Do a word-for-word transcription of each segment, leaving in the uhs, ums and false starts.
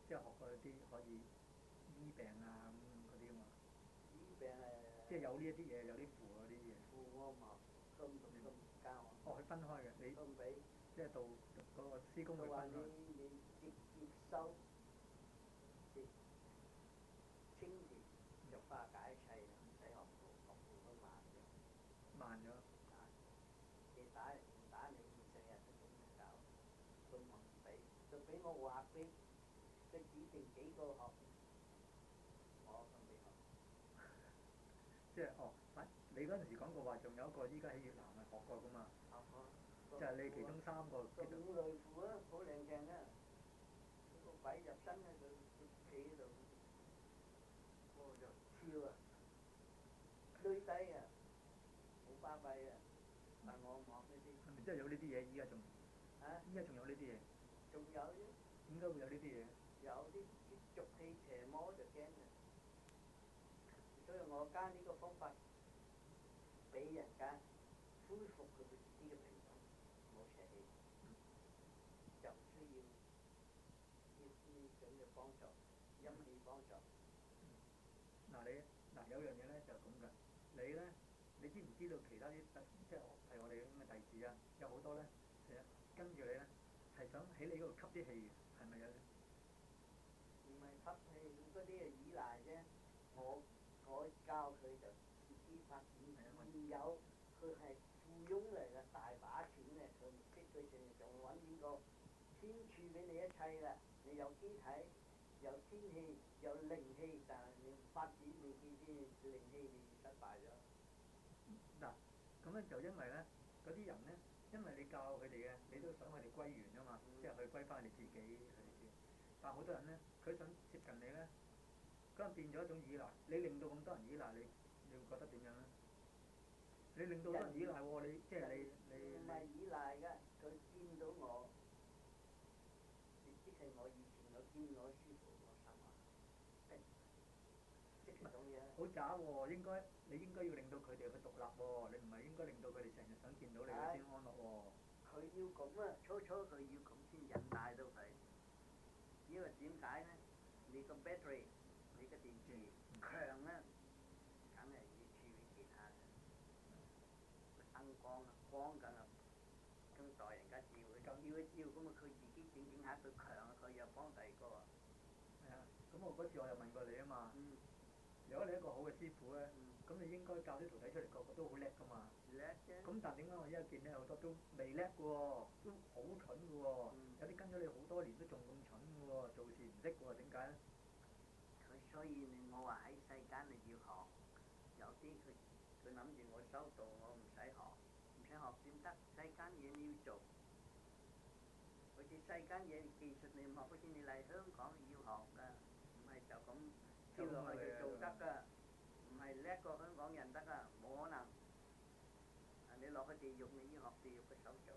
即係學過啲可以醫病啊咁嗰啲嘛。 醫病誒， 即係有呢一啲嘢，有啲符嗰啲嘢。 符我冇，佢唔佢唔教我。 哦，佢分開嘅，你佢唔俾。 即係到嗰個師公會佢話你分開。 你直接收，直清熱就化解一切，唔使學符，學符都慢咗。 慢咗。 啊！你打唔打你成日都咁樣搞，佢唔俾，就俾我畫俾，佢指定幾個學，我咁未學。 即係哦，反你嗰陣時講過話，仲有一個依家喺越南係學過噶嘛。 學過。 就係你其中三個。 個五類符啊，好靚正啊！個鬼入身啊，佢佢企喺度，我就跳啊，累低啊，好巴閉啊！但我唔學呢啲。 係咪真係有呢啲嘢？依家仲？ 啊！ 依家仲有呢啲嘢？ 仲有啫。 點解會有呢啲嘢？ 有啲啲俗氣邪魔就驚啊！所以我加呢個方法，俾人家恢復佢哋自己嘅平衡，冇邪氣，就唔需要呢呢種嘅幫助，陰氣幫助。 嗱你嗱有樣嘢咧就咁嘅，你咧你知唔知道其他啲即係係我哋咁嘅弟子啊？有好多咧，成日跟住你咧係想喺你嗰度吸啲氣嘅，係咪有咧？ 唔係吸氣，嗰啲係依賴啫。我我教佢就自己發展，現有佢係富翁嚟嘅，大把錢嘅，佢唔識佢成日仲揾呢個天賜俾你一切啦。你有機體，有天氣，有靈氣，但係你發展你呢啲靈氣，你失敗咗。 嗱，咁咧就因為咧嗰啲人咧，因為你教佢哋嘅，你都想佢哋歸元啊嘛，嗯、即係去歸翻你自己佢哋先。但係好多人咧，佢想接近你咧。咁啊變咗一種依賴，你令到咁多人依賴你，你會覺得點樣咧？你令到多人依賴喎，你即係你你。 唔係依賴㗎，佢見到我，亦即係我以前我見我師傅我心話，即係種嘢。 好渣喎！應該你應該要令到佢哋去獨立喎，你唔係應該令到佢哋成日想見到你先安樂喎。 佢要咁啊，初初佢要咁先引帶到佢，因為點解咧？你個 battery。你個電池強啊，梗係要處理其他嘅，燈光啊，光緊啊，咁代人家照佢，照一照咁啊，佢自己整整下佢強啊，佢又幫第二個啊。 係啊，咁我嗰次我又問過你啊嘛。 嗯。 如果你一個好嘅師傅咧，咁、嗯、你應該教啲徒弟出嚟個個都好叻噶嘛。 叻啫。咁但係點解我依家見咧好多都未叻嘅喎，都好蠢嘅喎，嗯、有啲跟咗你好多年都仲咁蠢嘅喎，做事唔識嘅喎，點解咧？ 佢所以你我話喺世間你要學，有啲佢佢諗住我修道我唔使學，唔使學點得？世間嘢你要做，好似世間嘢技術你唔學，好似你嚟香港你要學㗎，唔係就咁跳落去就做得㗎，唔係叻過香港人得㗎，冇可能。啊！你落去地獄你要學地獄嘅手續，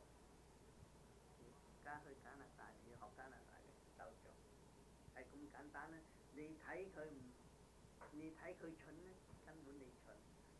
加去加拿大你要學加拿大嘅手續，係咁簡單啦。你睇佢唔，你睇佢蠢咧，根本你蠢。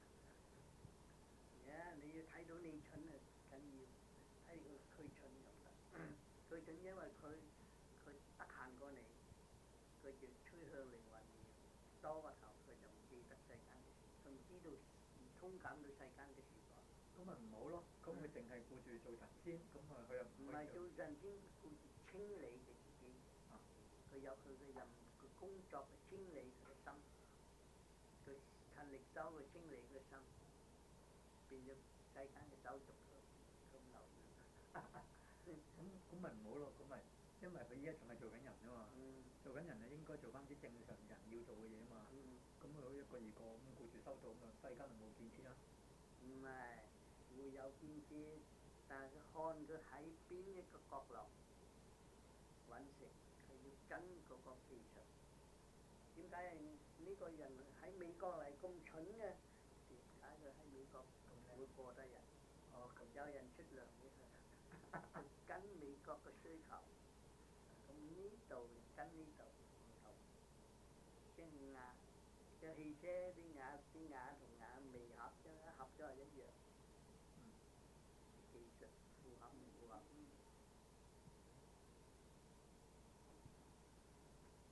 呀！你要睇到你蠢啊，緊要睇佢佢蠢咁得。佢蠢因為佢佢得閒過你，佢就趨向靈魂要多個頭，佢就唔記得世間嘅事，佢唔知道唔通感到世間嘅事喎。 咁咪唔好咯，咁佢淨係顧住做神仙，咁啊佢又唔唔係做神仙，顧住清理佢自己。啊！佢有佢嘅任佢工作去清理佢嘅心，佢勤力修去清理佢嘅心，變咗世間嘅手續佢佢唔留意。 咁咁咪唔好咯，咁咪因為佢依家仲係做緊人啊嘛，嗯、做緊人啊應該做翻啲正常人要做嘅嘢啊嘛，咁佢、嗯、一個二個咁顧住修道咁啊，世間就冇建設啦。 唔係會有建設，但係佢看佢喺邊一個角落揾食，佢要跟嗰個技術。點解呢個人喺美國嚟咁蠢嘅？點解佢喺美國會過得人？哦，咁有人出糧俾佢，跟美國嘅需求。咁呢度跟呢度唔同，即係牙，個汽車啲牙啲牙同牙未合，一合咗係一樣。嗯，技術符合唔符合？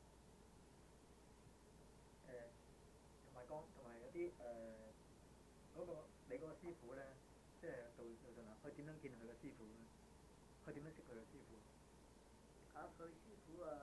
誒嗰個你嗰個師傅咧，即係道道信啊，佢點樣見佢個師傅咧？佢點樣識佢個師傅？ 啊！佢師傅啊，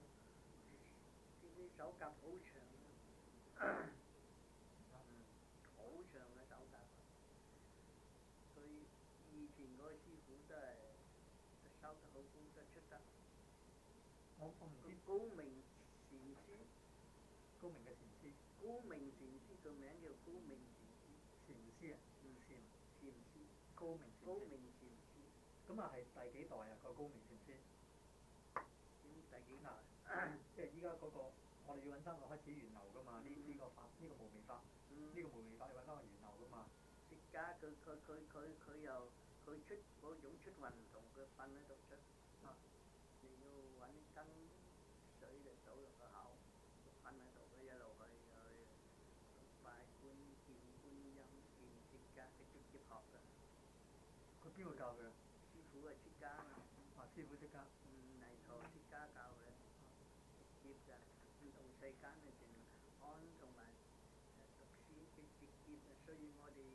啲手甲好長啊，好長嘅手甲。佢以前嗰個師傅都係收得好高，都出得。 我我唔知。 高明禪師。 高明嘅禪師。 高明禪師個名叫高明禪師。 禪師啊？ 嗯，禪禪師。 高明禪師。 高明禪師。 咁啊係第幾代啊？個高明禪師？ 點第幾代？ 嗱，即係依家嗰個，我哋要揾翻個開始源流噶嘛？呢呢個法，呢個無味法，呢個無味法要揾翻個源流噶嘛？ 釋迦佢佢佢佢佢又佢出嗰種出運唔同，佢瞓喺度出。 啊！ 你要揾羹水嚟倒入個口，瞓喺度，佢一路去去拜觀見觀音見釋迦，佢直接學㗎。 佢邊個教佢啊？ 師傅係釋迦嘛。 啊！師傅釋迦。 嗯，泥陀釋迦教佢，直接㗎，唔同世間嘅淨安同埋誒讀書嘅直接啊，所以我哋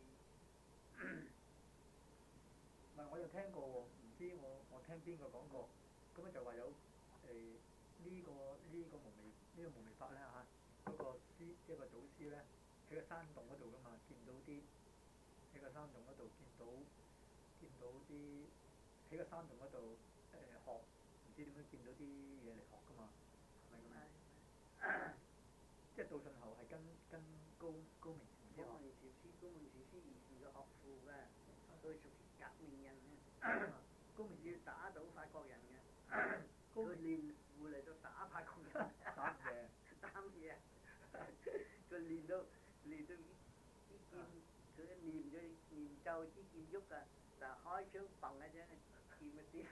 唔係，我有聽過喎，唔知我我聽邊個講過，咁咧就話有誒呢個呢個無味呢個無味法咧嚇，嗰個師一個祖師咧喺個山洞嗰度噶嘛，見到啲喺個山洞嗰度見到見到啲喺個山洞嗰度誒學，唔知點樣見到啲嘢嚟學噶嘛，係咪咁啊？即係道信後係跟跟高高明禪師學。 高明禪師，高明禪師以前嘅學父㗎，佢屬於革命人啊！高明要打倒法國人嘅，佢練父嚟到打法國人。 打嘢。 打嘢。佢練到練到啲劍，佢練咗練就啲劍喐啊！就開槍砰一聲，劍一啲。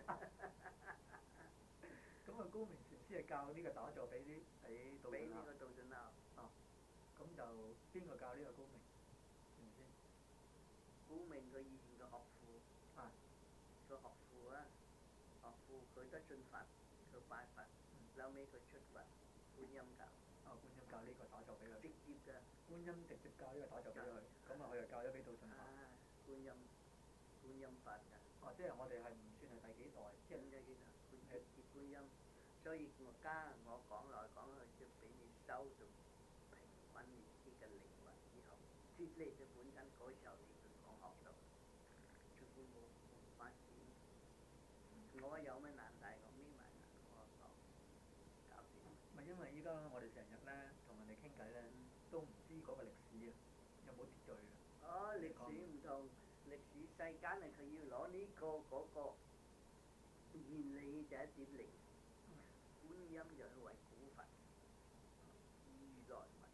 咁啊，高明禪師係教呢個打坐俾啲俾道信啊。 俾呢個道信啊。 哦。咁就邊個教呢個高明禪師？ 高明佢以前嘅學父。 啊。 個學父啊，學父佢都信佛，佢拜佛，後尾佢出佛，觀音教。 哦，觀音教呢個打坐俾佢。 直接㗎。觀音直接教呢個打坐俾佢，咁啊佢又教咗俾道信學。 啊，觀音觀音法㗎。 哦，即係我哋係唔算係第幾代，即係第幾代？觀接觀音，所以我家我講來講去，就俾你收到平均年紀嘅靈魂之後，脫離咗本身嗰時候你就講學到，根本冇冇發展。我有咩難題我眯埋眼我講，搞掂。 咪因為依家我哋成日咧同人哋傾偈咧，都唔知嗰個歷史啊，有冇秩序啊？ 哦，歷史唔同，歷史世間啊，佢要攞呢個嗰個原理就一點零。觀音就係為古佛，如來佛，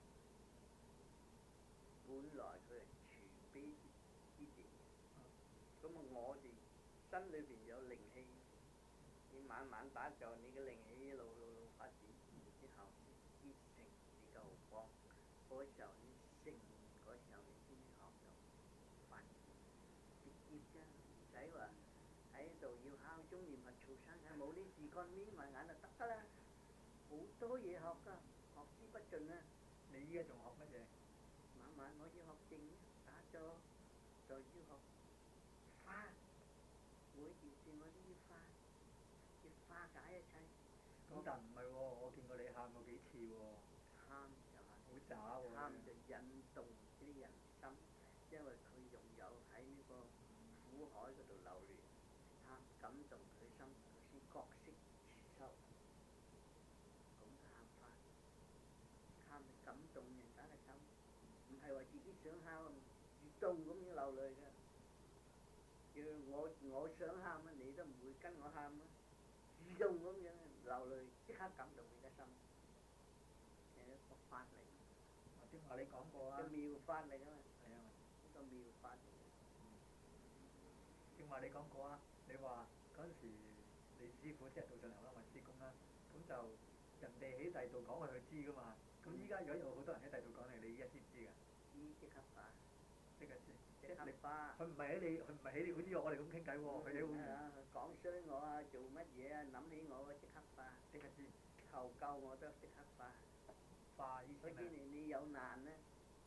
本來佢係慈悲之地。咁啊，我哋身裏邊有靈氣，你晚晚打坐，你嘅靈氣一路路路發展，之後結成你嘅毫光，嗰時候你成嗰時候你先學到發展，直接啫，唔使話喺度要敲鐘念佛嘈生嘅，冇呢事幹眯埋眼就得㗎啦，好多嘢學㗎，學之不盡啊！ 你依家仲學乜嘢？ 晚晚我要學靜，打坐，就要學化，每件事我都要化，要化解一切。 咁但唔係喎，我見過你喊過幾次喎。 喊就係好渣喎。 喊就引動啲人心，因為佢擁有喺呢個苦海嗰度流連，喊感動佢心，佢先覺識受。咁嘅喊法，喊就感動人家嘅心，唔係話自己想喊自動咁樣流淚嘅。要我我想喊啊，你都唔會跟我喊啊，自動咁樣流淚，即刻感動你嘅心，係一個法嚟。 正話你講過啊。 個妙法嚟㗎嘛。 係啊。 呢個妙法嚟嘅。 正話你講過啊，你話嗰陣時你師傅即係道信後啦，我師公啦，咁就人哋喺第度講佢佢知㗎嘛，咁依家如果有好多人喺第度講你，你依家知唔知㗎？ 知即刻化。 即刻知。 即刻化。 佢唔係喺你，佢唔係喺你，好似我哋咁傾偈喎，佢喺好遠。講衰我啊，做乜嘢啊？諗起我即刻化。 即刻知。 求救我都即刻化。 化意思咩？ 嗰啲你你有難咧，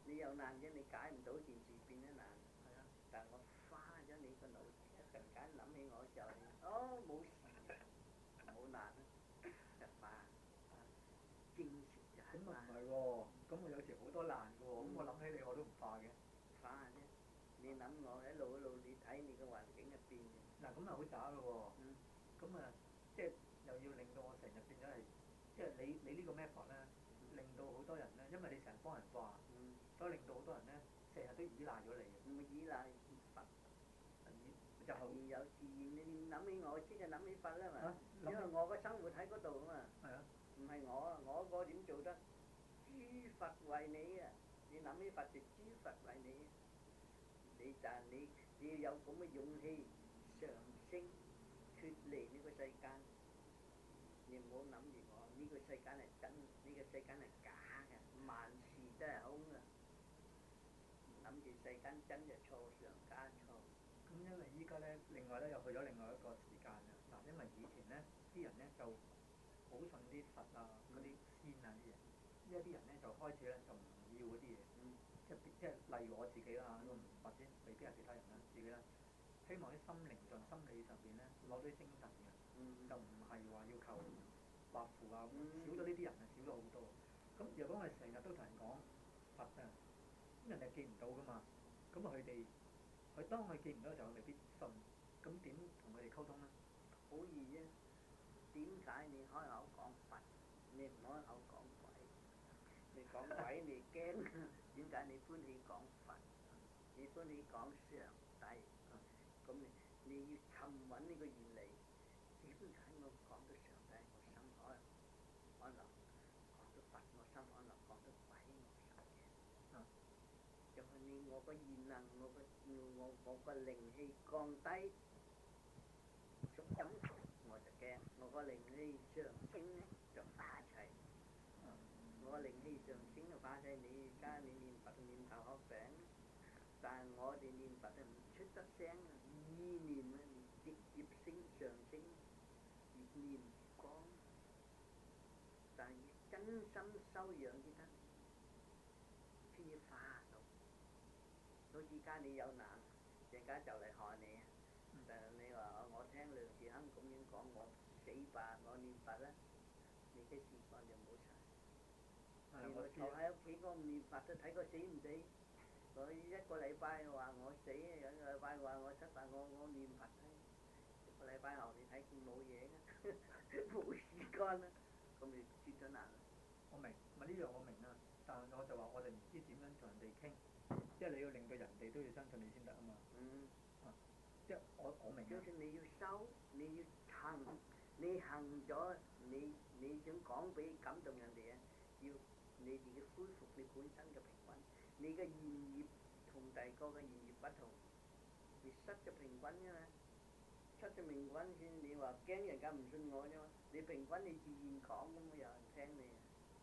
你有難啫，你解唔到件事變咗難。 係啊， 但係我花咗你個腦，一陣間諗起我就係，哦冇事，冇難啊，就化。正常就係咁啊唔化。 係喎，咁我有時好多難嘅喎，咁我諗起你我都唔化嘅。 化啫，你諗我一路一路你睇你個環境入變嘅。 嗱咁啊好渣嘅喎， 嗯。 咁啊即係又要令到我成日變咗係，即係你你呢個 method 咧，令到好多人咧，因為你成日幫人化， 嗯。 所以令到好多人咧成日都依賴咗你嘅。 唔會依賴佛， 就係自有自然。你諗起我先就諗起佛啦嘛， 啊因為我個生活喺嗰度啊嘛。 係啊。 唔係我啊，我個點做得？諸佛為你啊！你諗起佛就諸佛為你，你但你你要有咁嘅勇氣上升脱離呢個世間。你唔好諗住我呢個世間係真，呢個世間係假嘅，萬事都係空嘅。諗住世間真就錯上加錯。 咁因為依家咧，另外咧又去咗另外一個時間啊！嗱，因為以前咧啲人咧就好信啲佛啊、嗰啲仙啊啲嘢，依家啲人咧就開始咧就唔要嗰啲嘢， 嗯。 即係即係例如我自己啦，嗯、或者未必係其他人啦，自己啦，希望啲心靈上、心理上邊咧攞啲精神嘅， 嗯、 就唔係話要求畫符啊， 嗯、 少咗呢啲人啊，少咗好多。咁如果我哋成日都同人講佛啊，咁人哋見唔到噶嘛，咁啊佢哋。佢當佢見唔到嘅時候，未必信。咁點同佢哋溝通咧？ 好易啫。點解你開口講佛，你唔開口講鬼？你講鬼你驚，點解你歡喜講佛？你歡喜講上帝？咁你你要尋揾呢個原理。點解我講到上帝我心安安樂，講到佛我心安樂，講到鬼我心驚？ 啊！ 就係你我個現能，我個我我個靈氣降低，縮陰我就驚；我個靈氣上升咧就化齊。我個靈氣上升就化齊。你而家你念佛念頭殼餅，但係我哋念佛就唔出得聲啊！意念啊，直接升上升，越念越光。但係要真心修養先得，先至化到。到而家你有難，人家就嚟害你啊！但係你話我聽梁智亨咁樣講，我死吧，我念佛啦，你嘅事幹就冇晒。你我坐喺屋企，我唔念佛都睇佢死唔死。我一個禮拜話我死，有一個禮拜話我失敗，我我念佛咧。一個禮拜後你睇見冇嘢嘅，冇時間啦，咁你絕咗難啦。 我明，咪呢樣我明啊，但係我就話我哋唔知點樣同人哋傾。即係你要令到人哋都要相信你先得啊嘛。 嗯。 啊！即係我我明。 就算你要修，你要行，你行咗，你你想講俾感動人哋啊，要你自己恢復你本身嘅平均。你嘅現業同第二個嘅現業不同，你失咗平均啫嘛。失咗平均先，你話驚人家唔信我啫嘛。你平均你自然講咁，有人聽你。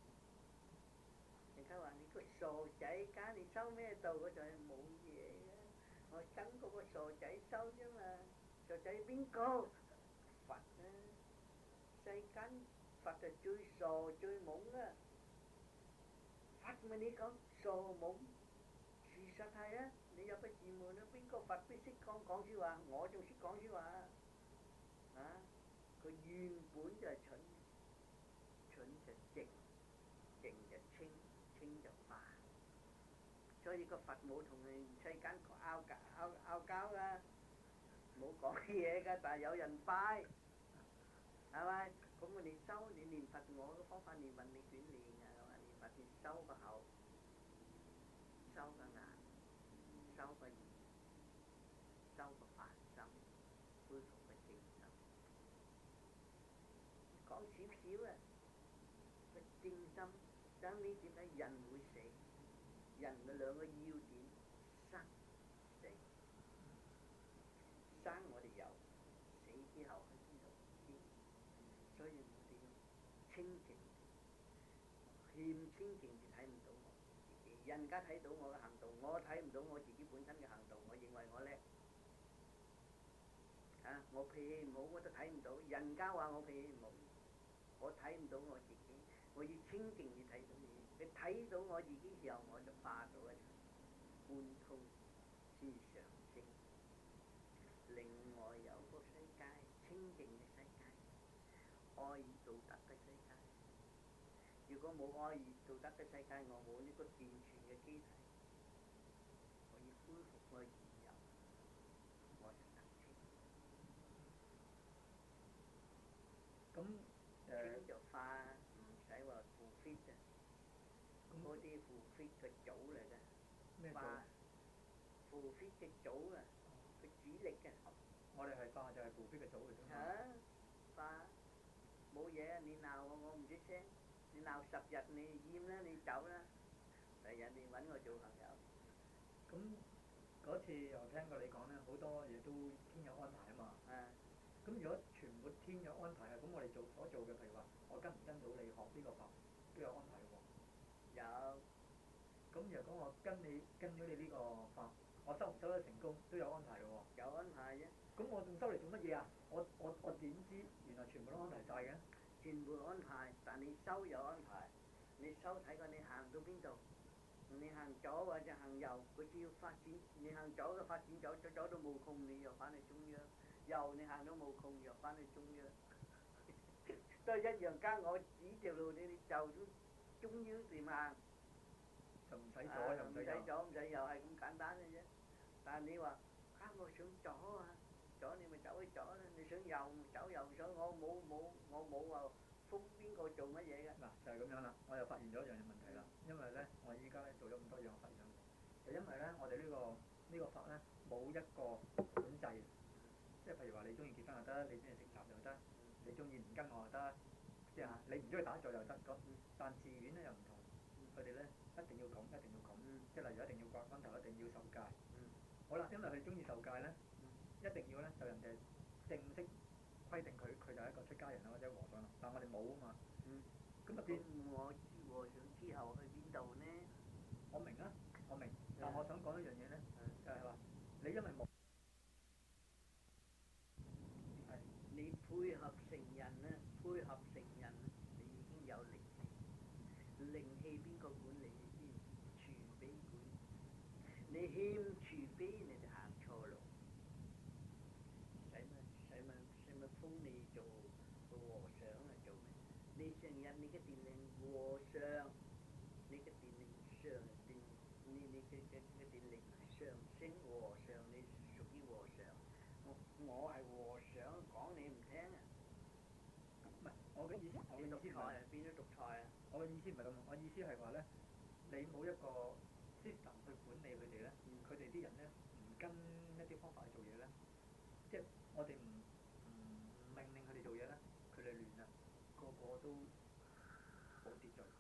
人家話你個傻仔，家你收咩道？嗰就係冇嘢嘅。我跟嗰個傻仔收啫嘛。傻仔邊個？佛啊！世間佛就最傻最懵啊！佛咪你講傻懵，事實係啊！你入個寺門啊，邊個佛必識講講説話？我仲識講説話啊！啊！佢原本就係蠢，蠢就靜，靜就清。清就化，所以個佛冇同人世間拗架拗拗交噶，冇講嘢噶，但係有人拜，係咪？咁我哋修你念佛，我嘅方法念佛你點練啊？係嘛？念佛你修個口，修個眼，修個耳，修個法心，恢復個正心。講少少啊，個正心。等你點解人會死？人嘅兩個要點，生死。生我哋有，死之後去邊度唔知。所以我哋要清淨，欠清淨就睇唔到我自己。人家睇到我嘅行動，我睇唔到我自己本身嘅行動。我認為我叻，啊！我脾氣唔好，我都睇唔到。人家話我脾氣唔好，我睇唔到我自己。 我要清靜你睇到你，你睇到我自己時候我就化到一般通先上升。另外有個世界，清靜嘅世界，愛與道德嘅世界。如果冇愛與道德嘅世界，我冇呢個健全嘅機體，我要恢復我自由，我就得清。 咁誒清就化，唔使話負 fit 嘅，嗰啲負 fit 嘅組嚟嘅， 咩組？ 化負 fit 嘅組啊，佢主力嘅。 我哋係化就係負 fit 嘅組嚟啫嘛。 嚇，化冇嘢，你鬧我我唔出聲，你鬧十日你厭啦，你走啦，第日你揾我做朋友。 咁嗰次又聽過你講咧，好多嘢都天有安排啊嘛。 啊。 咁如果全部天有安排啊，咁我哋做所做嘅，譬如話我跟唔跟到你學呢個法，都有安排喎。 有。 咁如果我跟你跟咗你呢個法，我收唔收得成功都有安排嘅喎。 有安排啫。 咁我仲收嚟做乜嘢啊？我我我點知原來全部都安排晒嘅？ 全部安排，但你收有安排，你收睇過你行到邊度，你行左或者行右，佢只要發展，你行左嘅發展走走走到無窮，你又翻去中央；右你行到無窮，又翻去中央。都係一樣，加我指條路，你哋就到中央點行？ 就唔使左又唔使右。唔使左唔使右，係咁簡單嘅啫。但係你話啊，我想左啊！左你咪走去左啦，你想右走右想，我冇冇我冇話封邊個做乜嘢嘅。 嗱就係咁樣啦，我又發現咗一樣嘢問題啦，因為咧我依家咧做咗咁多樣發現，就因為咧我哋呢個呢個法咧冇一個管制，即係譬如話你中意結婚就得，你中意食雜就得，你中意唔跟我就得，即係你唔中意打坐又得咁，但寺院咧又唔同，佢哋咧一定要咁一定要咁，即係例如一定要刮光頭，一定要受戒。好啦，因為佢中意受戒咧。一定要咧，就人哋正式規定佢，佢就係一個出家人啦，或者和尚啦。但係我哋冇啊嘛。嗯。咁啊變我和尚之後去邊度呢？ 我明啊，我明。但我想講一樣嘢咧，就係話你因為冇係你配合成人啊，配合成人，你已經有靈氣。靈氣邊個管理你先？慈悲管。你欠慈悲，你就行錯路。使乜使乜使乜封你做個和尚啊？做咩？你成日你嘅電靈和尚，你嘅電靈上電，你你嘅嘅嘅電靈上升和尚，你屬於和尚。我我係和尚，講你唔聽啊！ 唔係我嘅意思，我嘅意思唔係變咗獨裁啊！ 我嘅意思唔係咁，我意思係話咧，你冇一個 system 去管理佢哋咧，佢哋啲人咧唔跟一啲方法去做嘢咧，即係我哋唔唔命令佢哋做嘢咧，佢哋亂啦，個個都冇秩序。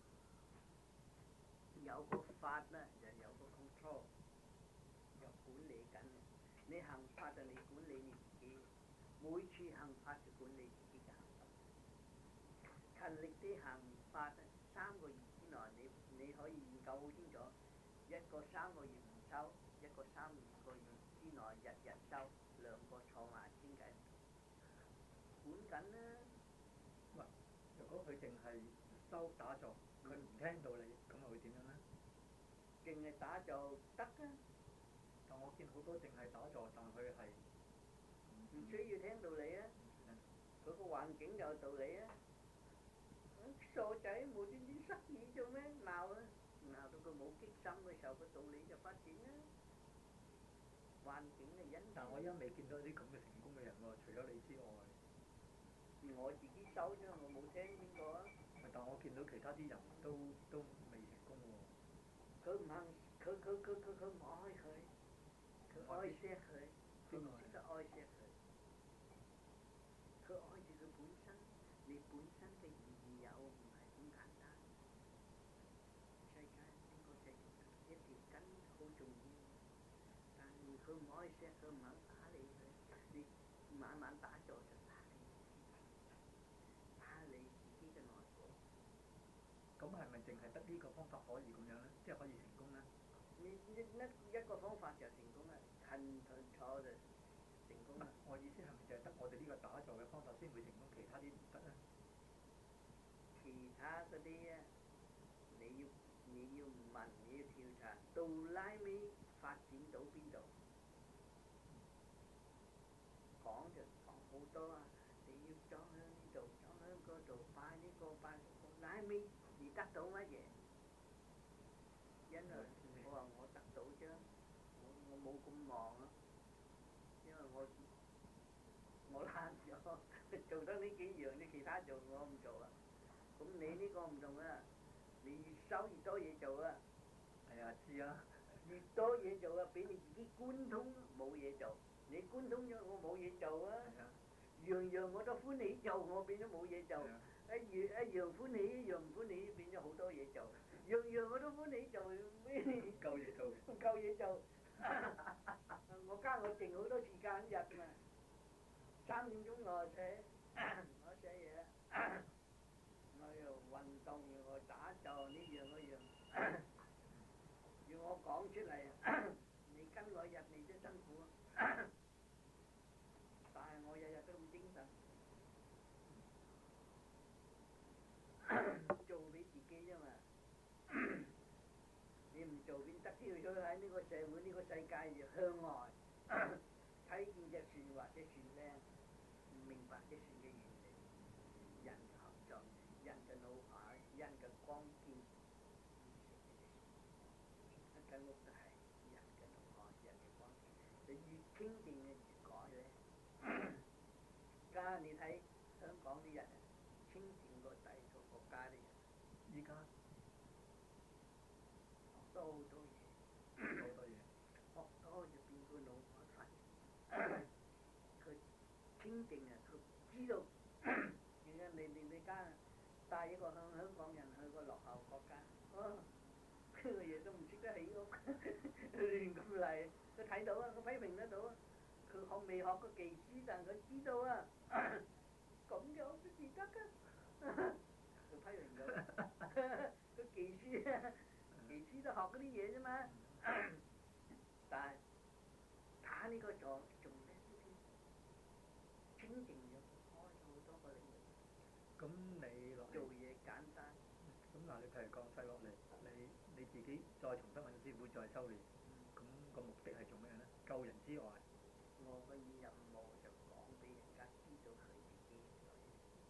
有個法咧，就有個 control，有管理緊。你行法就你管理你自己，每次行法就管理自己嘅行動。勤力啲行法咧，三個月之內你你可以研究好清楚，一個三個月唔收，一個三個月之內日日收，兩個坐埋傾偈，管緊啦。 喂，如果佢淨係收打坐，佢唔聽到你，咁又會點樣咧？ 淨係打坐得啊！ 但我見好多淨係打坐，但佢係唔需要聽道理啊！佢個環境有道理啊！傻仔無端端失意做咩？鬧啊！鬧到佢冇激心嘅時候，個道理就發展啦。環境嘅因。 但我而家未見到啲咁嘅成功嘅人喎，除咗你之外。 我自己收啫，我冇聽邊個啊？ 但我見到其他啲人都都未成功喎。 佢唔肯，佢佢佢佢佢唔愛佢，佢愛錫佢，佢唔識得愛錫佢。佢愛住佢本身，你本身嘅意義有唔係咁簡單。世界整個世界一條根好重要，但係佢唔愛錫，佢唔肯打理佢，你慢慢打坐就打理自己，打理自己嘅內部。 咁係咪淨係得呢個方法可以咁樣咧？即係可以成功咧？ 你一一一個方法就成功啦，勤同坐就成功啦。 我意思係咪就係得我哋呢個打坐嘅方法先會成功，其他啲唔得咧？ 其他嗰啲啊， 你要問，你要調查，到拉尾發展到邊度？講就講好多啊！你要裝喺呢度，裝喺嗰度，拜呢個拜嗰個，拉尾你得到乜嘢？因為我話我得到啫，我我冇咁忙啊，因為我我懶咗，做得呢幾樣，你其他做我唔做啊。咁你呢個唔同啊，你越收越多嘢做啊。 係啊，知啊。 越多嘢做啊，俾你自己貫通冇嘢做，你貫通咗我冇嘢做啊。 係啊。 樣樣我都歡喜做，我變咗冇嘢做。一樣一樣歡喜，一樣唔歡喜，變咗好多嘢做。樣樣我都歡喜做，咩？ 夠嘢做。 唔夠嘢做。我家我剩好多時間日嘛，三點鐘我寫，我寫嘢，我又運動，我打坐呢樣嗰樣，要我講出嚟，你跟我入嚟都辛苦，但係我日日都咁精神。做俾自己啫嘛，你唔做邊得？跳咗喺呢個社會呢個世界就向外睇見隻船或者船靚，唔明白隻船嘅原理。人嘅合作，人嘅腦海，人嘅光劍，一間屋都係人嘅腦海，人嘅光劍。你越清靜嘅越改咧。家你睇香港啲人清靜過第二個國家啲人。 依家學多好多嘢， 好多嘢， 學多就變個腦海發展。佢清靜啊，佢知道。而家你你你家帶一個香香港人去個落後國家，哦，呢個嘢都唔識得起屋，亂咁嚟，佢睇到啊，佢批評得到啊。佢學未學過技師，但佢知道啊，咁樣都至得㗎。佢批評咗，個技師啊，技師都學嗰啲嘢啫嘛。但係打呢個坐仲叻啲添，清靜咗，開咗好多個領域。 咁你落做嘢簡單。 咁嗱，你譬如降世落嚟，你你自己再重新揾師傅再修練，咁個目的係做咩咧？救人之外， 我嘅任務就講俾人家知道佢自己嘅嘢，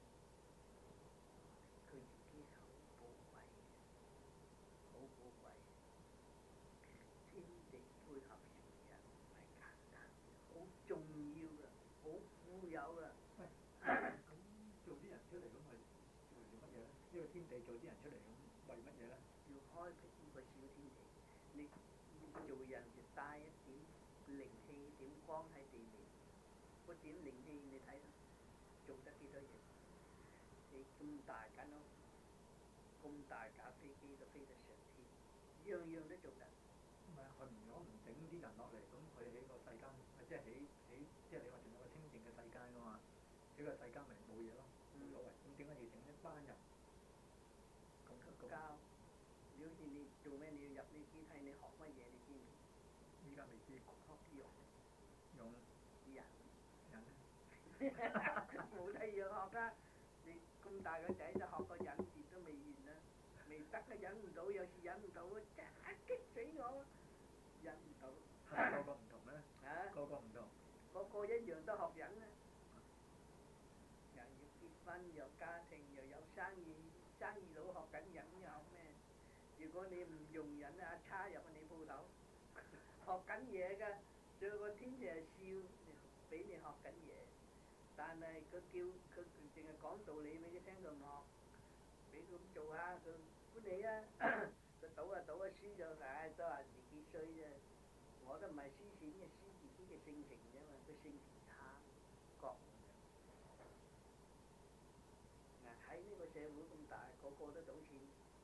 佢自己係好寶貴嘅，好寶貴嘅。天地配合成人唔係簡單嘅，好重要嘅，好富有嘅。 喂，咁做啲人出嚟咁係為咗乜嘢咧？呢個天地做啲人出嚟咁為乜嘢咧？ 要開闢呢個小天地，你做人就帶一點靈氣，點光喺地面。嗰點靈氣你睇下，做得幾多嘢？你咁大間屋，咁大架飛機都飛得上天，樣樣都做得。 唔係啊，佢唔如果唔整啲人落嚟，咁佢喺個世間，即係喺喺即係你話仲有個清靜嘅世界㗎嘛？喺個世間咪冇嘢咯，冇所謂。咁點解要整一班人？咁咁教，好似你做咩？你要入呢肢體，你學乜嘢？你知唔知？ 依家未知。 學用。 用。 人。 人。 冇第二樣學㗎，你咁大個仔就學個忍字都未完啦，未得啊！忍唔到，有時忍唔到啊，真係激死我，忍唔到。 係個個唔同咩？ 啊？ 個個唔同。 個個一樣都學忍啊！人要結婚，有家庭，又有生意，生意佬學緊忍又學咩？如果你唔用忍啊，叉入你鋪頭，學緊嘢㗎，仲有個天就係笑，俾你學緊嘢。但係佢叫佢淨係講道理俾佢聽，佢唔學，俾佢咁做下，佢歡喜啊！佢賭啊賭啊輸咗，唉都話自己衰啫。我都唔係輸錢嘅，輸自己嘅性情啫嘛，佢性情差，覺悟嘅。嗱喺呢個社會咁大，個個都賭錢，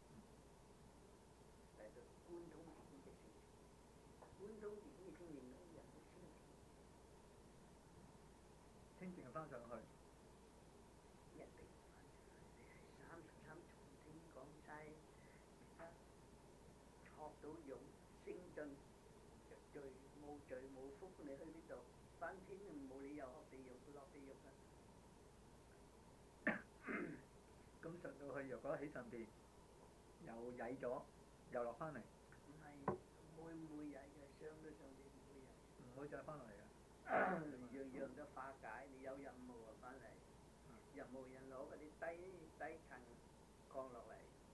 嚟到貫通自己嘅性情，貫通自己嘅性情，嗰啲人都清靜。 清靜翻上去。 一定翻上去，你係三十三重天講晒，而家學到勇升進，罪冇罪冇福，你去呢度翻天冇理由學地獄，佢落地獄㗎。 咁上到去，若果喺上邊又曳咗， 又落翻嚟， 唔係每每日嘅傷都上邊每日， 唔會再翻落嚟嘅。 樣樣都化解。你有任務啊翻嚟，任務人攞嗰啲低低層降落嚟，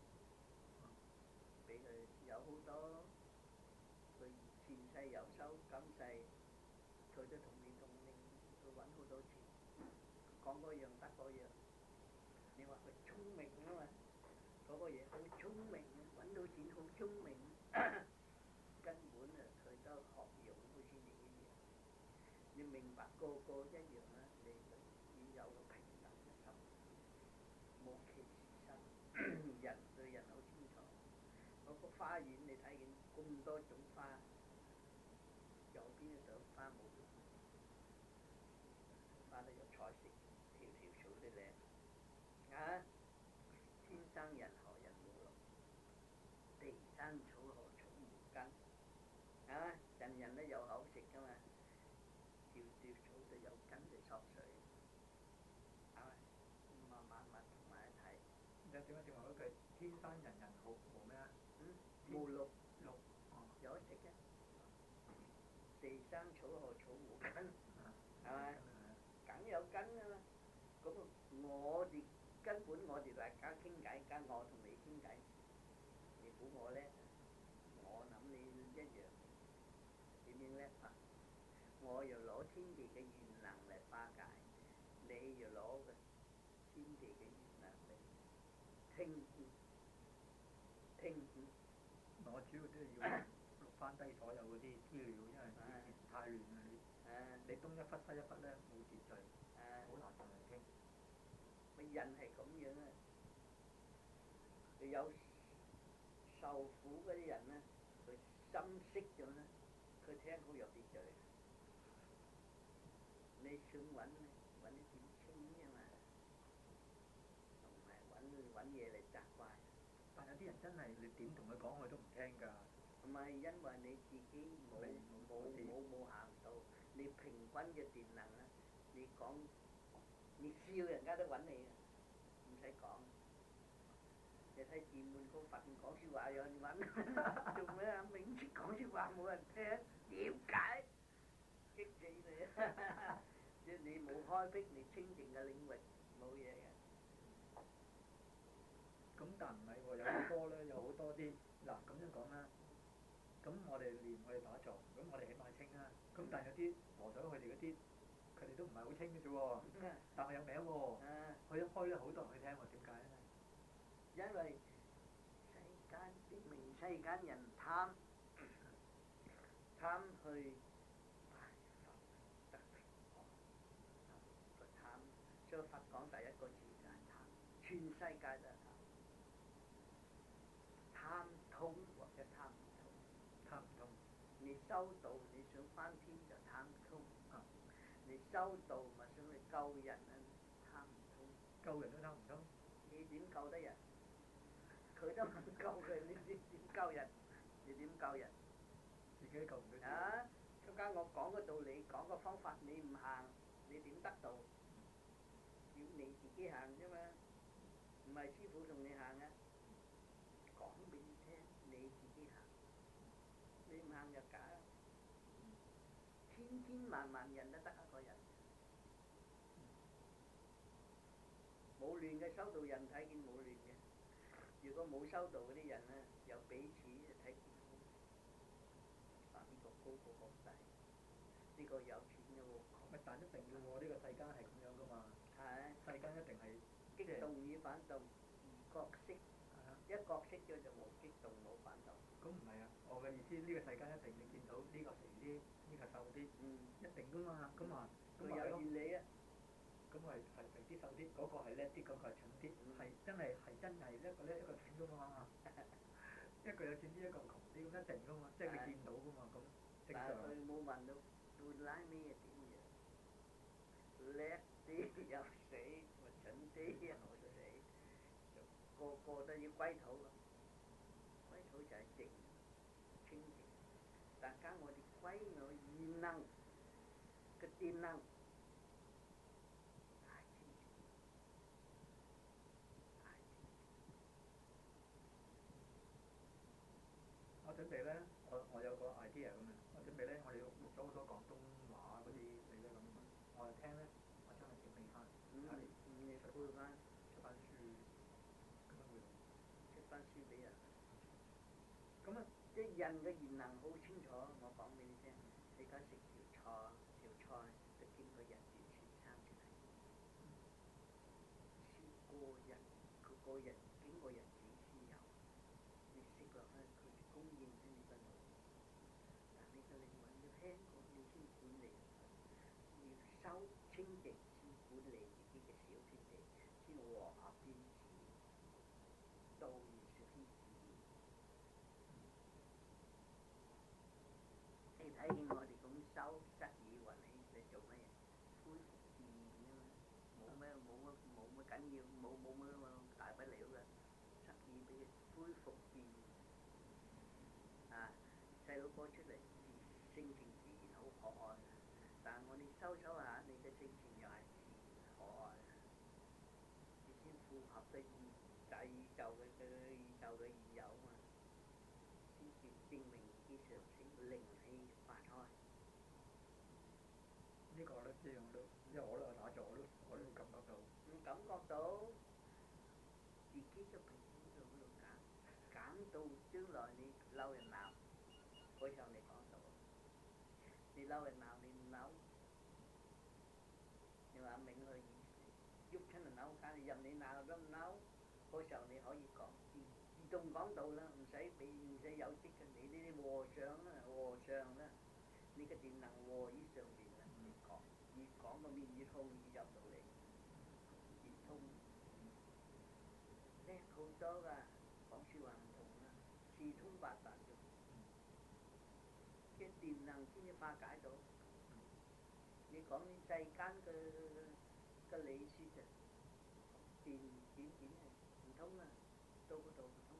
俾佢有好多，佢前世有收，今世佢都同你同命，佢揾好多錢，講嗰樣得嗰樣。你話佢聰明啊嘛，嗰個嘢好聰明，揾到錢好聰明，根本啊佢都學用好似你一樣。你明白個個一樣啦，你就要有個平等嘅心，冇歧視心，人對人好清楚。嗰個花園你睇見咁多種花，有邊一朵花冇用？花都有彩色，條條草都靚啊！天生人何人無路，地生草何草無根啊！人人都有口食噶嘛，條條草都有根就索水啊！咁啊萬物同埋一齊。 你點解正話嗰句天生人人好無咩啊？ 嗯，無綠綠哦， 有得食嘅。地生草何草無根，係咪？梗有根噶嘛。咁我哋根本我哋大家傾偈，而家我同你傾偈，你估我叻？我諗你一樣，點樣叻法？我又攞天地嘅元能嚟化解，你又攞個天地嘅元能嚟聽聽。 我主要都係要錄翻低所有嗰啲資料，因為以前太亂啦你。你東一忽西一忽咧冇秩序，好難同人傾。 咪人係咁樣啊！有受苦嗰啲人咧，佢心識咗咧，佢聽好有秩序。你想揾咧，揾啲點清啫嘛，唔係揾揾嘢嚟責怪。 但有啲人真係你點同佢講佢都唔聽㗎。 唔係因為你自己冇冇冇冇行到，你平均嘅電能啊，你講你笑人家都揾你嘅，唔使講。你睇寺門個佛講説話有人揾，做咩啊？明知講説話冇人聽，點解？激死你啊！即係你冇開闢你清淨嘅領域，冇嘢嘅。 咁但唔係喎，有啲歌咧有好多啲嗱咁樣講啦。咁我哋練我哋打坐，咁我哋起碼清啦。咁但係有啲和尚佢哋嗰啲，佢哋都唔係好清嘅啫喎。但係有名喎。佢一開咧好多人去聽喎，點解咧？ 因為世間證明世間人貪貪去拜佛得佛，個貪，所以佛講第一個字就係貪，全世界都係貪，貪通或者貪唔通。 貪唔通。 你修道你想翻天就貪通，你修道咪想去救人啊，貪唔通。 救人都貪唔通。 你點救得人？佢都唔救佢，你點點救人？你點救人？ 自己救唔到。 啊！中間我講個道理，講個方法，你唔行，你點得到？要你自己行啫嘛，唔係師傅同你行啊！講俾你聽，你自己行，你唔行就假啦。千千萬萬人都得一個人，冇亂嘅修道人睇見冇亂嘅。如果冇修道嗰啲人咧，有彼此就睇見好，啊呢個高嗰個低，呢個有錢嘅喎。 咪但一定嘅喎，呢個世間係咁樣噶嘛。 係。 世間一定係激動與反動，二角色。一角色咗就冇激動冇反動。 咁唔係啊！我嘅意思，呢個世間一定你見到呢個肥啲，呢個瘦啲，一定噶嘛。咁啊，咁咪係咯。 佢有原理啊！ 咁係係肥啲瘦啲，嗰個係叻啲，嗰個係蠢啲，係真係係真係一個叻一個蠢噶嘛。一個有錢啲，一個窮啲，咁一定噶嘛，即係你見到噶嘛，咁正常。 但係佢冇問到到拉尾係點樣，叻啲又死，咪蠢啲又死，個個都要歸土咯。歸土就係靜清靜，大家我哋歸我意能嘅電能。 我準備咧，我我有個 idea 咁樣，我準備咧，我哋錄咗好多廣東話嗰啲你咧咁樣，我係聽咧，我將佢整理翻， 嗯睇嚟嗯，你出配翻出翻書，咁樣會好。 出翻書俾人。 咁啊， 即係人嘅言行好清楚，我講俾你聽。你而家食條菜，條菜都經過日月先生出嚟，先過日，佢過日經過日子先有。你食落去，佢供應喺你個腦，但你個靈魂要輕過，你先管理佢。要收清淨先管理自己嘅小天地，先和合天子，道而小天子。你睇見我哋咁收失意運氣嚟做乜嘢？恢復自然啫嘛，冇咩冇乜冇乜緊要，冇冇乜大不了嘅，失意俾佢恢復自然。啊，細佬哥出嚟性情自然好可愛，但係我哋收收下，你嘅性情又係自然可愛，你先符合嘅宇大宇宙嘅嘅宇宙嘅現有嘛，先至證明自己上升靈氣發開。 呢個咧，呢樣都，因為我都有打坐，我都我都感覺到。 你感覺到自己嘅脾氣喺度減，減到將來你嬲人鬧，嗰時候你講到，你嬲人鬧你唔嬲，你話明佢喐親人嬲架，任你鬧都唔嬲，嗰時候你可以講自自動講到啦，唔使俾唔使有職嘅，你呢啲和尚啦，和尚啦，你嘅電能和於上邊啦，你講，越講個面越通，越入到嚟，越通，叻好多㗎，講説話唔同啦，四通八達嘅，嘅電能先至化解到。你講啲世間嘅嘅理説啊，電點點係唔通啊，到嗰度唔通，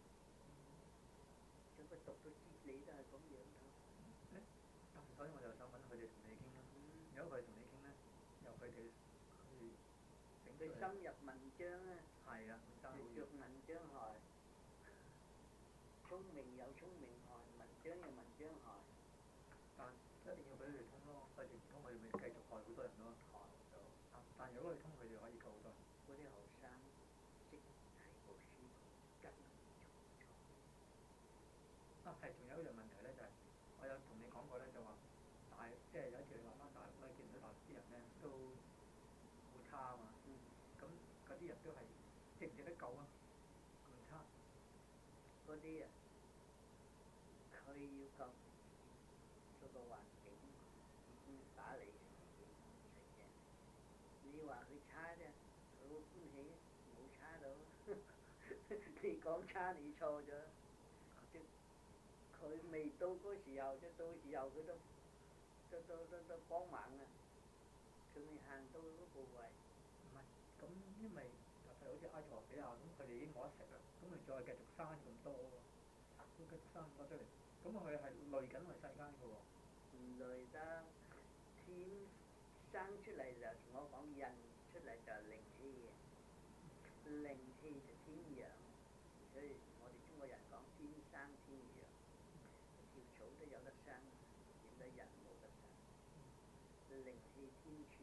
就佢讀到哲理都係咁樣㗎。 誒，所以我就想揾佢哋同你傾啦。如果佢哋同你傾咧，由佢哋去整佢深入文章啊， 係啊，爭好遠。 着文章害，聰明有聰明害，文章有文章害。 但一定要俾佢哋通咯，佢哋唔通，佢哋咪繼續害好多人咯。 害到。 但如果佢通，佢哋可以救好多人。 嗰啲後生識睇過書，跟唔錯錯。 啊，係，仲有一樣問題咧，就係、是、我有同你講過咧，就話大即係有一次你話翻大陸咧，見到大陸啲人咧都好差啊嘛。咁嗰啲人都係值唔值得救啊？咁差。 嗰啲啊，佢要救嗰個環境已經打理成自己唔使驚。你話佢差啫，佢會歡喜，冇差到。你講差你錯咗，即佢未到嗰時候，即到時候佢都都都都都光猛啊！佢未行到嗰步位。 唔係，咁因為就係好似埃塞俄比亞咁，佢哋已經冇得食啦，咁咪再繼續生咁多喎，會繼續生咁多出嚟，咁佢係累緊我哋世間嘅喎。 唔累得，天生出嚟就我講人出嚟就係靈氣嘅，靈氣就天陽，所以我哋中國人講天生天陽，條草都有得生，點解人冇得生？靈氣天柱，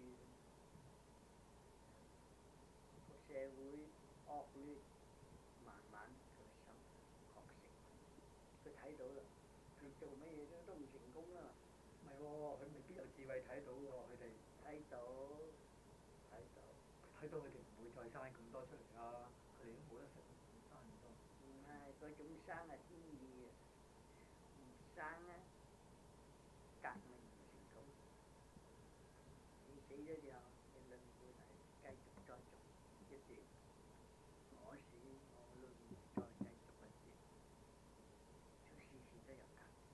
個社會惡劣，慢慢佢心覺醒，佢睇到啦，佢做乜嘢都都唔成功啦。 唔係喎，佢未必有智慧睇到喎，佢哋。 睇到，睇到。 睇到佢哋唔會再生咁多出嚟啦，佢哋都冇得食，生咁多。 唔係嗰種生係天意啊，唔生啊，革命唔成功。你死咗之後，你輪迴嚟繼續再續一段，我死我輪迴再繼續一段，就時時都有革命。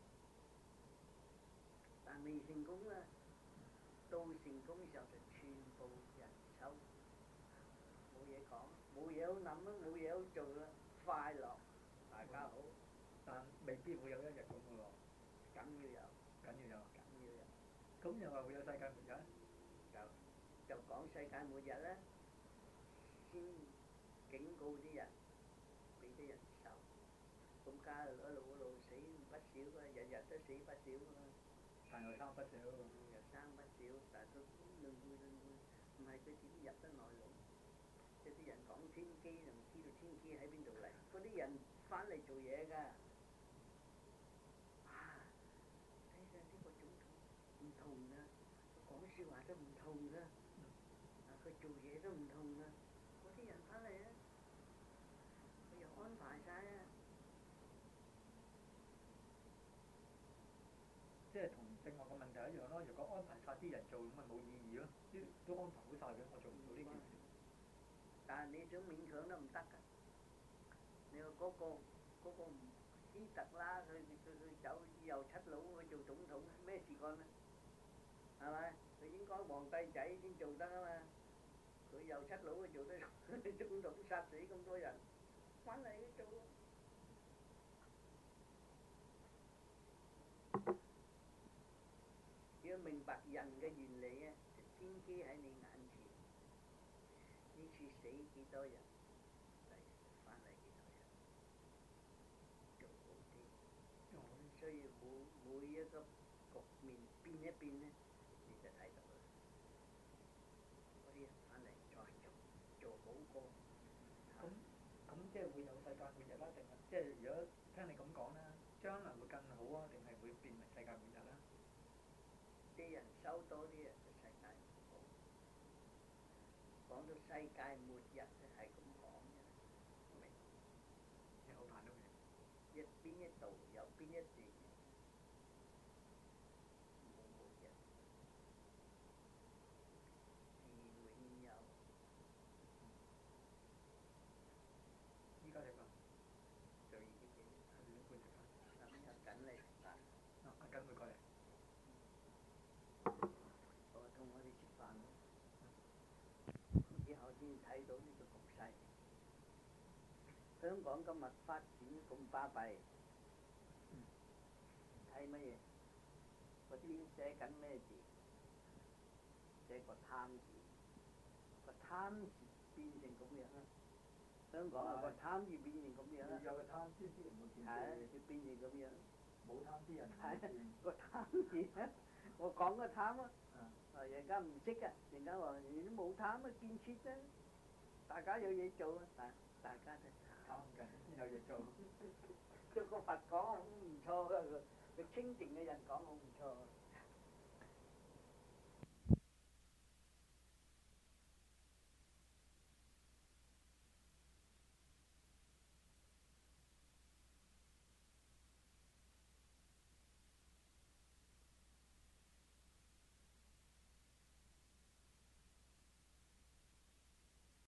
但未成功啊，到成功嘅時候就全部人收，冇嘢講，冇嘢好諗啊，冇嘢好做啦，快樂，大家好。 但未必會有一日咁嘅喎。 梗要有， 梗要有。 梗要有。 咁又話會有世界末日？ 就就講世界末日啦，先警告啲人，俾啲人受。 咁家一路一路死不少啊，日日都死不少啊， 但又生不少。 又生不少，但係都輪迴輪迴，唔係佢點入得內陸？有啲人講天機就唔知道天機喺邊度嚟，嗰啲人翻嚟做嘢㗎。啊，睇下呢個總統唔同㗎，佢講説話都唔同㗎，啊佢做嘢都唔同㗎，嗰啲人翻嚟啊，佢又安排晒啊。 即係同正話個問題一樣咯。如果安排晒啲人做，咁咪冇意義咯。啲都安排好晒嘅，我做唔到呢件事。 但係你想勉強都唔得㗎。你話嗰個嗰個希特拉，佢佢佢走右七佬去做總統，咩事幹啊？係咪？佢應該皇帝仔先做得啊嘛。佢右七佬去做得總統，殺死咁多人，翻嚟做。要明白人嘅原理啊，天機喺你眼前，呢次死幾多人，嚟翻嚟幾多人，做好啲。咁所以每每一個局面變一變咧，你就睇到啦。嗰啲人翻嚟再做，做好過。 咁咁即係會有世界末日啦，定係即係如果聽你咁講啦，將來會更好啊，定係會變為世界末日啦？ 啲人收多啲人就世界唔好。講到世界末日咧係咁講嘅，明？ 你好怕都明。 一邊一度有邊一段冇末日，自永有。 依家你講就已經幾係點半食飯？ 咁又緊嚟食飯。 啊，阿緊會過嚟。 我同我哋食飯咯。以後先睇到呢個局勢。香港今日發展咁巴閉，睇乜嘢？嗰啲寫緊咩字？寫個貪字，個貪字變成咁樣啦。香港啊個貪字變成咁樣啦。 有個貪先啲人會見。 係，佢變成咁樣。 冇貪啲人唔係見。 個貪字咧，我講個貪啊。 啊。 啊！人家唔識啊，人家話你都冇貪啊，建設啫。大家有嘢做啊，但大家都貪緊，有嘢做。 做個佛講好唔錯㗎，佢佢清靜嘅人講好唔錯。